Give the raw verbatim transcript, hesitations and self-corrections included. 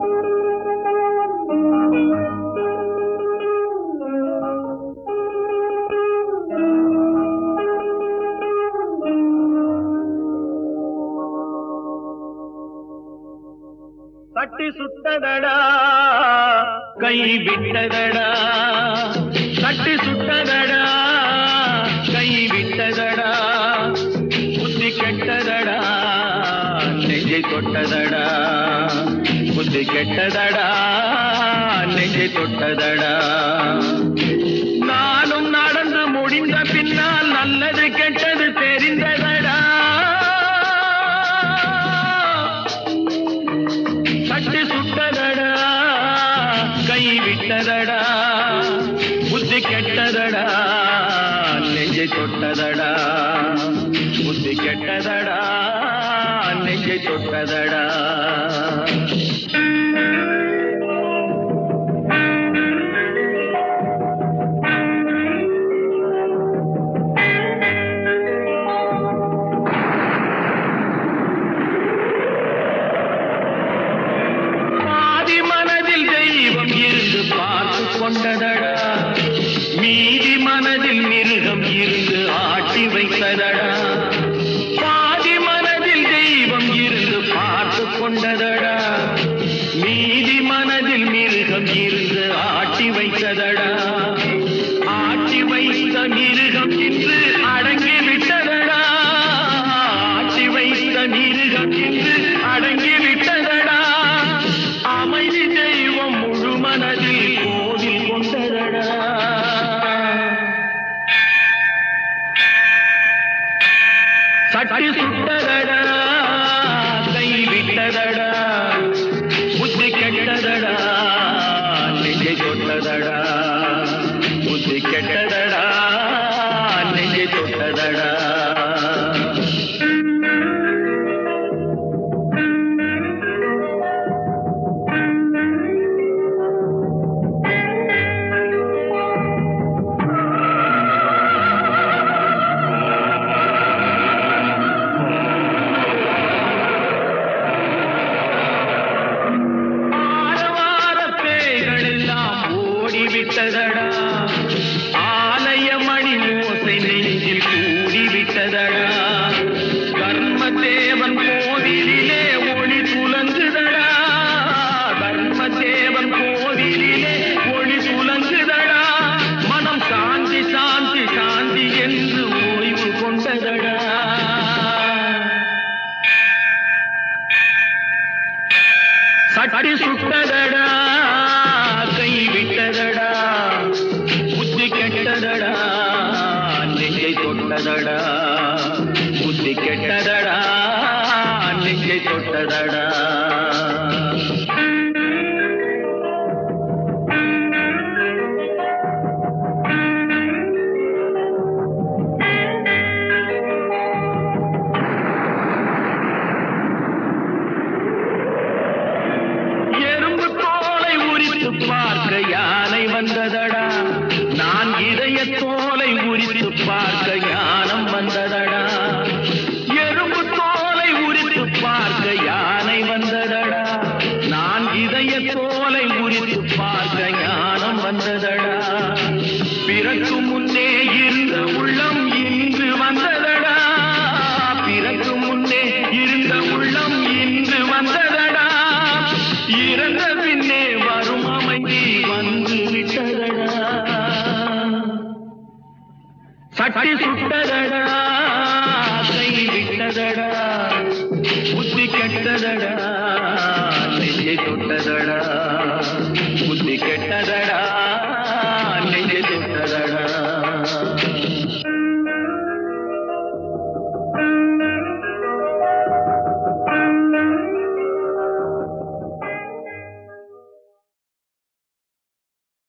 கட்டி சுட்டதடா கை விட்டதடா, கட்டி சுட்டதடா கை விட்டதடா, புத்தி கெட்டதடா நெஞ்சை தொட்டதடா, புத்தி கெட்டதடா நெஞ்சை தொட்டதடா. நானும் நடந்து முடிந்த பின்னால் நல்லது கெட்டது தெரிந்ததடா. கட்டி சுட்டதடா கை விட்டதடா, புத்தி கெட்டதடா நெஞ்சை தொட்டதடா, புத்தி கெட்டதடா நெஞ்சை தொட்டதடா. கொண்டதடா மீதி மனதில் மிருகம் இருந்து ஆட்டி வைத்ததடா, பாதி மனதில் தெய்வம் இருந்து பார்த்து கொண்டதடா, மீதி மனதில் மிருகம் இருந்து ஆட்டி வைத்ததடா. ஆட்டி வைத்த மிருகம் இன்று அடங்கி விட்டதடா, ஆட்டி வைத்த மிருகம் இன்று அடங்கி விட்டதடா. அமைதி தெய்வம் முழு மனதில் கோவில் கொண்டதடா. சட்டி சுட்டதடா கை விட்டதடா, புத்தி கெட்டதடா நெஞ்சை தொட்டதடா, புத்தி கெட்டதடா நெஞ்சை தொட்டதடா. விட்டதடா ஆலய மணி ஓசை நெஞ்சில் கூடிவிட்டதடா, கர்மதேவன் கோவிலிலே ஒளி துலங்குதடா, கர்மதேவன் கோவிலிலே ஒளி துலங்குதடா. மனம் சாந்தி சாந்தி சாந்தி என்று ஓய்வு கொண்டதடா. சட்டி சுட்டதடா கை விட்டதடா, புத்தி கெட்டதடா நெஞ்சை தொட்டதடா, புத்தி கெட்டதடா நெஞ்சை தொட்டதடா. பார்க்க யானை வந்ததடா, நான் இதய தோலை உரித்து பார்க்க ஞானம் வந்ததடா. எறும்பு தோலை உரித்து பார்க்க யானை வந்ததடா, நான் இதய தோலை உரித்து பார்க்க ஞானம் வந்ததடா. பிறக்கு முன்னே இருந்த உள்ளம் இன்று வந்ததடா, பிறக்கு முன்னே இருந்த உள்ளம் இன்று வந்ததடா. இறந்த பின்னே வரும் அமைதி வந்து விட்டதடா. சட்டி சுட்டதடா கை விட்டதடா, புத்தி கெட்டதடா நெஞ்சை தொட்டதடா, புத்தி கெட்டதடா